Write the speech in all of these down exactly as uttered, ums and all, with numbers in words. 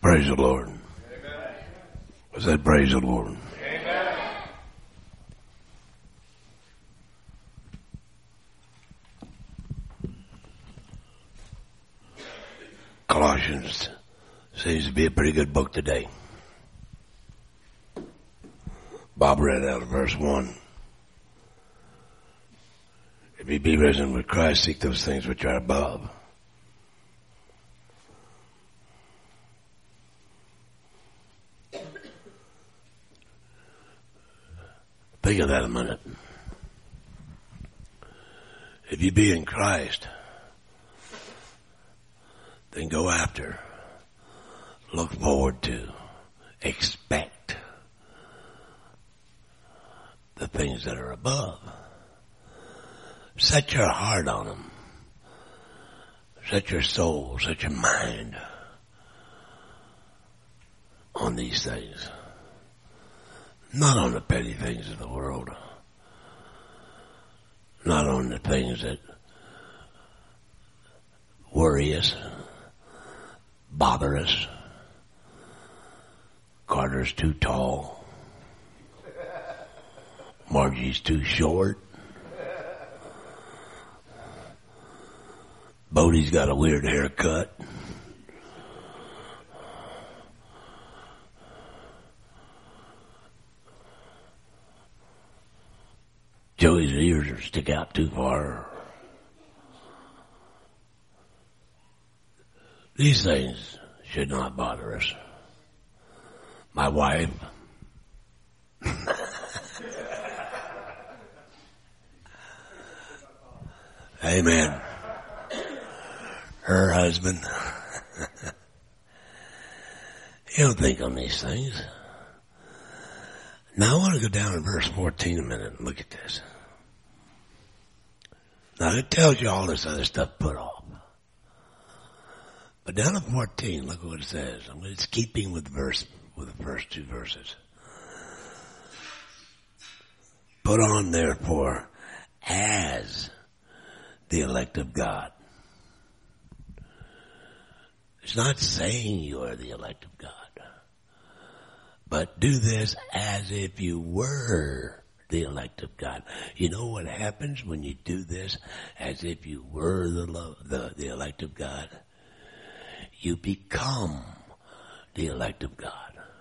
Praise the Lord. Amen. I said, praise the Lord. Amen. Colossians seems to be a pretty good book today. Bob read out of verse one. If you be risen with Christ, seek those things which are above. Think of that a minute. If you be in Christ, then go after, look forward to, expect the things that are above. Set your heart on them. Set your soul, set your mind on these things. Not on the petty things of the world. Not on the things that worry us, bother us. Carter's too tall. Margie's too short. Bodie's got a weird haircut. Joey's ears stick out too far. These things should not bother us. My wife. Amen. Her husband. You don't think on these things. Now I want to go down to verse fourteen a minute and look at this. Now it tells you all this other stuff put off. But down at fourteen, look what it says. It's keeping with the verse, with the first two verses. Put on therefore as the elect of God. It's not saying you are the elect of God. But do this as if you were the elect of God. You know what happens when you do this as if you were the love, the, the elect of God? You become the elect of God.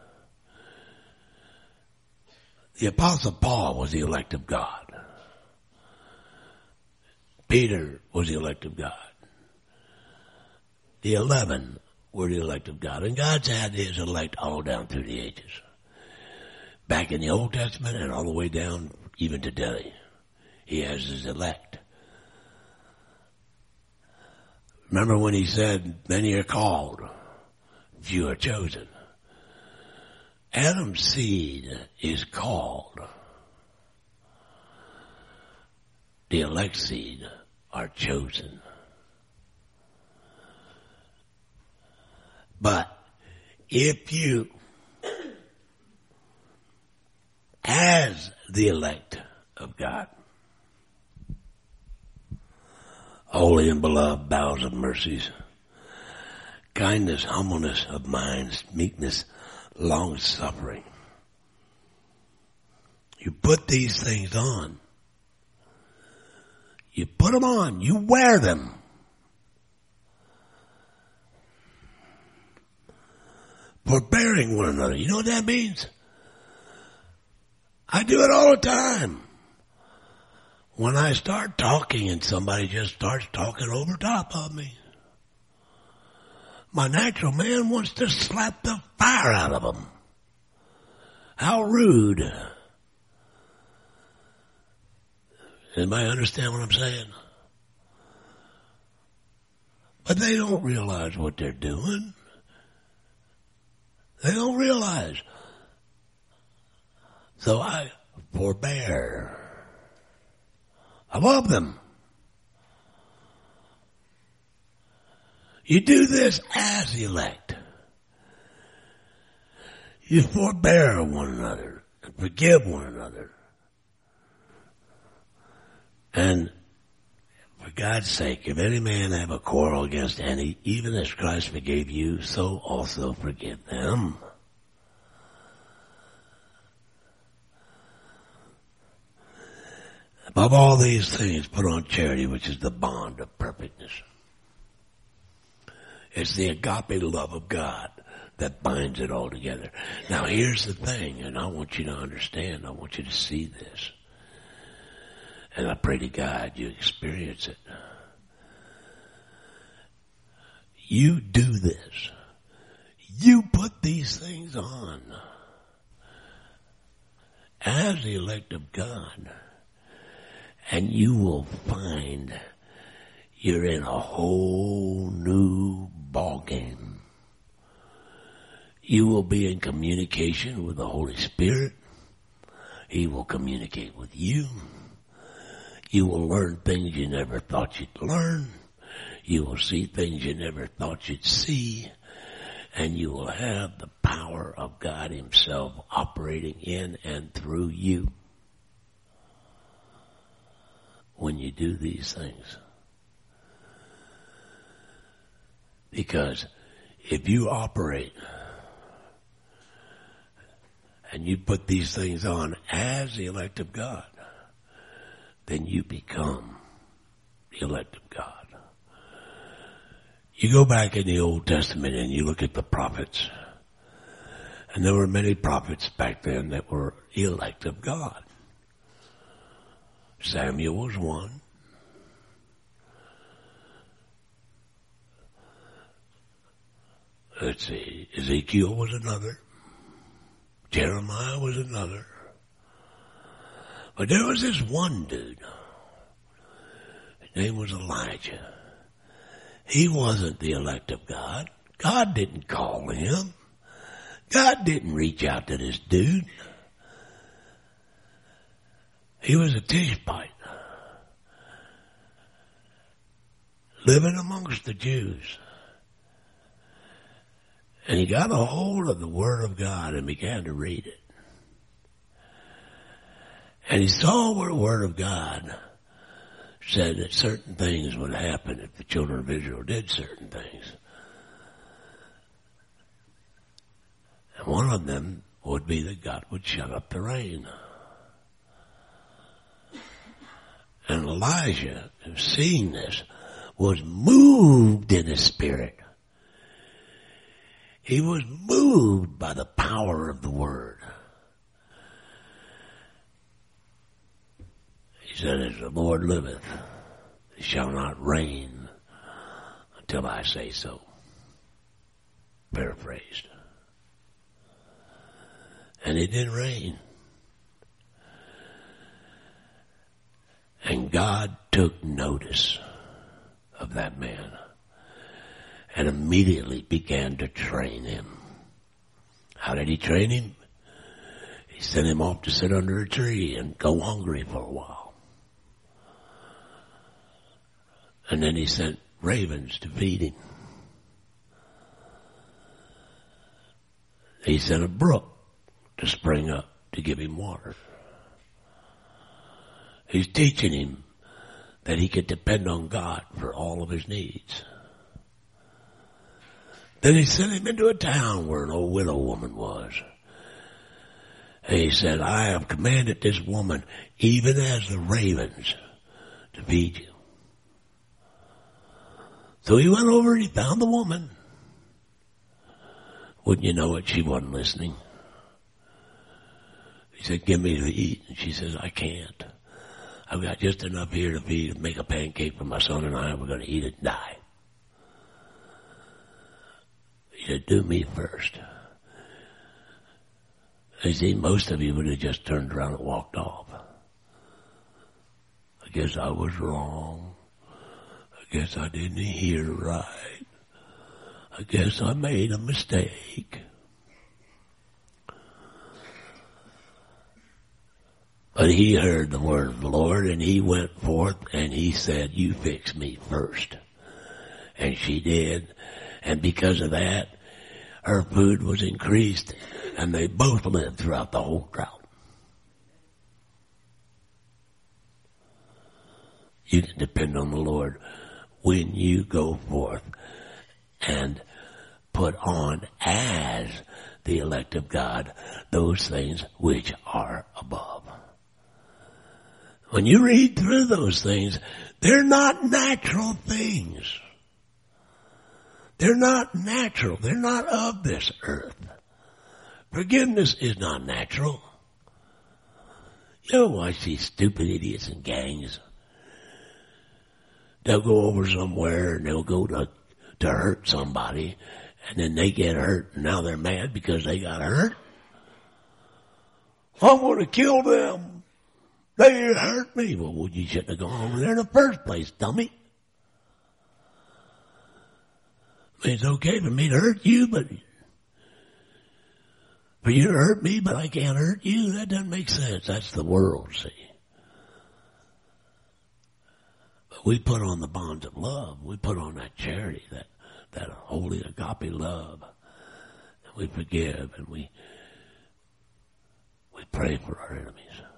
The Apostle Paul was the elect of God. Peter was the elect of God. The eleven were the elect of God. And God's had his elect all down through the ages. Back in the Old Testament and all the way down even today. He has his elect. Remember when he said, many are called, few are chosen. Adam's seed is called. The elect seed are chosen. But if you, as the elect of God, holy and beloved, bowels of mercies, kindness, humbleness of minds, meekness, long suffering. You put these things on. You put them on. You wear them. Forbearing one another. You know what that means? I do it all the time. When I start talking and somebody just starts talking over top of me, my natural man wants to slap the fire out of them. How rude. Anybody understand what I'm saying? But they don't realize what they're doing. They don't realize. So I forbear. I love them. You do this as the elect. You forbear one another and forgive one another. And For God's sake, if any man have a quarrel against any, even as Christ forgave you, so also forgive them. Above all these things, put on charity, which is the bond of perfectness. It's the agape love of God that binds it all together. Now here's the thing, and I want you to understand, I want you to see this. And I pray to God you experience it. You do this. You put these things on as the elect of God, and you will find you're in a whole new ball game. You will be in communication with the Holy Spirit. He will communicate with you. You will learn things you never thought you'd learn. You will see things you never thought you'd see. And you will have the power of God Himself operating in and through you when you do these things. Because if you operate and you put these things on as the elect of God, then you become the elect of God. You go back in the Old Testament and you look at the prophets, and there were many prophets back then that were elect of God. Samuel was one. Let's see, Ezekiel was another. Jeremiah was another. But there was this one dude. His name was Elijah. He wasn't the elect of God. God didn't call him. God didn't reach out to this dude. He was a Tishbite, living amongst the Jews. And he got a hold of the Word of God and began to read it. And he saw where the Word of God said that certain things would happen if the children of Israel did certain things. And one of them would be that God would shut up the rain. And Elijah, seeing this, was moved in his spirit. He was moved by the power of the Word. He said, as the Lord liveth, it shall not rain until I say so. Paraphrased. And it didn't rain. And God took notice of that man and immediately began to train him. How did he train him? He sent him off to sit under a tree and go hungry for a while. And then he sent ravens to feed him. He sent a brook to spring up to give him water. He's teaching him that he could depend on God for all of his needs. Then he sent him into a town where an old widow woman was. And he said, I have commanded this woman, even as the ravens, to feed you. So he went over and he found the woman. Wouldn't you know it, she wasn't listening. He said, give me to eat. And she says, I can't. I've got just enough here to feed, make a pancake for my son and I. We're going to eat it and die. He said, do me first. You see, most of you would have just turned around and walked off. I guess I was wrong. I guess I didn't hear right. I guess I made a mistake. But he heard the word of the Lord, and he went forth and he said, you fix me first. And she did. And because of that, her food was increased, and they both lived throughout the whole drought. You can depend on the Lord when you go forth and put on as the elect of God those things which are above. When you read through those things, they're not natural things. They're not natural. They're not of this earth. Forgiveness is not natural. You know, watch these stupid idiots in gangs. They'll go over somewhere and they'll go to, to hurt somebody, and then they get hurt, and now they're mad because they got hurt. I'm going to kill them. They hurt me. Well, you shouldn't have gone over there in the first place, dummy. I mean, it's okay for me to hurt you, but for you to hurt me, but I can't hurt you, that doesn't make sense. That's the world, see. But we put on the bonds of love. We put on that charity, that, that holy agape love. And we forgive, and we, we pray for our enemies.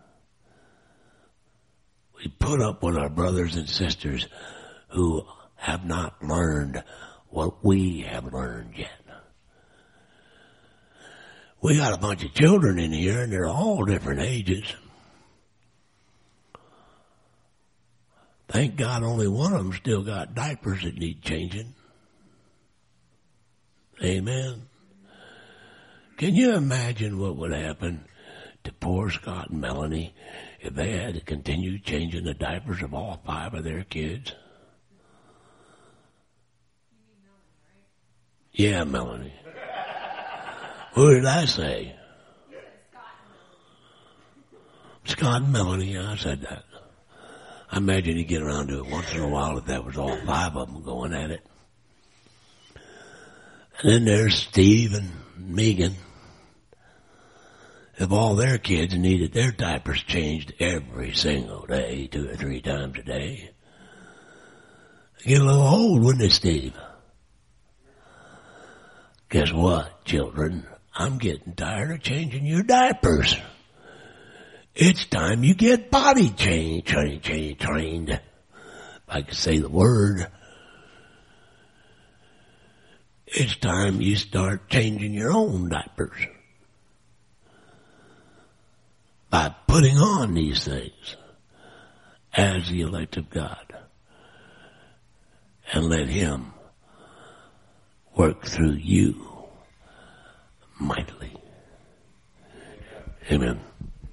We put up with our brothers and sisters who have not learned what we have learned yet. We got a bunch of children in here, and they're all different ages. Thank God only one of them still got diapers that need changing. Amen. Can you imagine what would happen to poor Scott and Melanie if they had to continue changing the diapers of all five of their kids? Yeah, Melanie. Who did I say? Scott and Melanie, yeah, I said that. I imagine you get around to it once in a while if that was all five of them going at it. And then there's Steve and Megan. If all their kids needed their diapers changed every single day, two or three times a day, it'd get a little old, wouldn't it, Steve? Guess what, children? I'm getting tired of changing your diapers. It's time you get body change, train, train, trained. If I could say the word. It's time you start changing your own diapers. By putting on these things as the elect of God. And let Him work through you mightily. Amen.